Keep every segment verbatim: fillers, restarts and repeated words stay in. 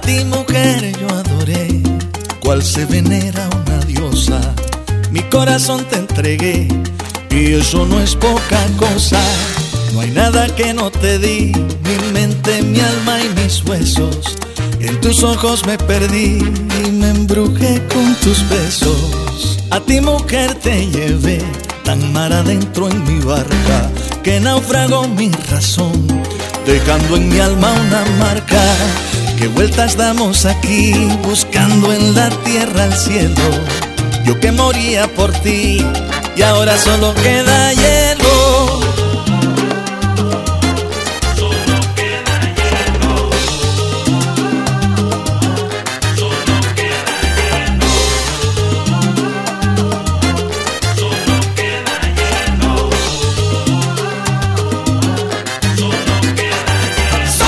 ti, mujer, yo adoré, cual se venera una diosa. Mi corazón te entregué y eso no es poca cosa. No hay nada que no te di, mi mente, mi alma y mis huesos. En tus ojos me perdí y me embrujé con tus besos. A ti, mujer, te llevé tan mar adentro en mi barca que naufragó mi razón, dejando en mi alma una marca. ¿Qué vueltas damos aquí, buscando en la tierra el cielo? Yo que moría por ti y ahora solo queda hielo. Solo queda hielo. Solo queda hielo. Solo queda hielo. Solo queda hielo.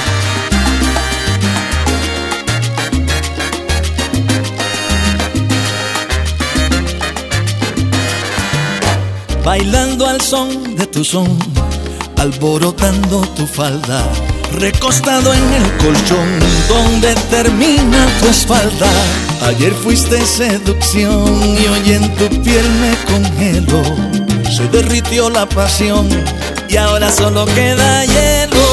Bailando al son de tu son, alborotando tu falda, recostado en el colchón donde termina tu espalda. Ayer fuiste seducción y hoy en tu piel me congelo. Se derritió la pasión y ahora solo queda hielo.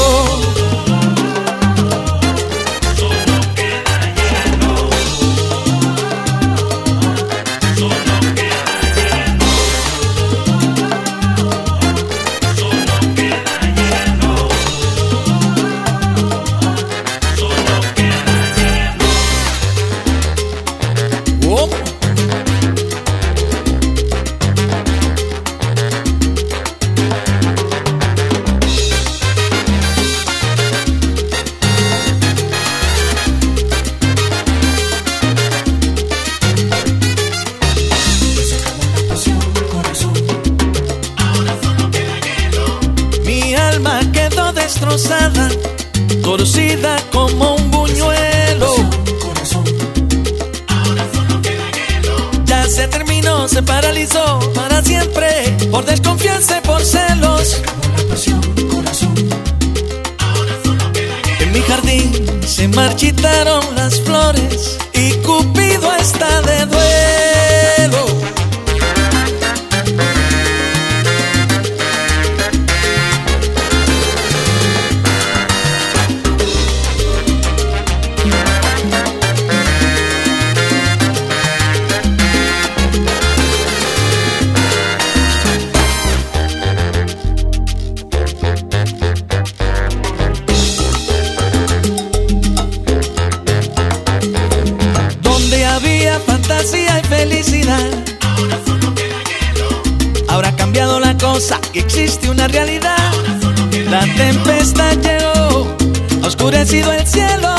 Destrozada, torcida como un buñuelo. Corazón, ahora solo queda hielo. Ya se terminó, se paralizó para siempre, por desconfianza y por celos. Se acabó la pasión, corazón, ahora solo queda hielo. En mi jardín se marchitaron las flores y Cupido está de duelo. Fantasía y felicidad, ahora solo queda hielo. Ahora ha cambiado la cosa, que existe una realidad. Ahora solo queda La hielo. tempestad llegó, ha oscurecido el cielo.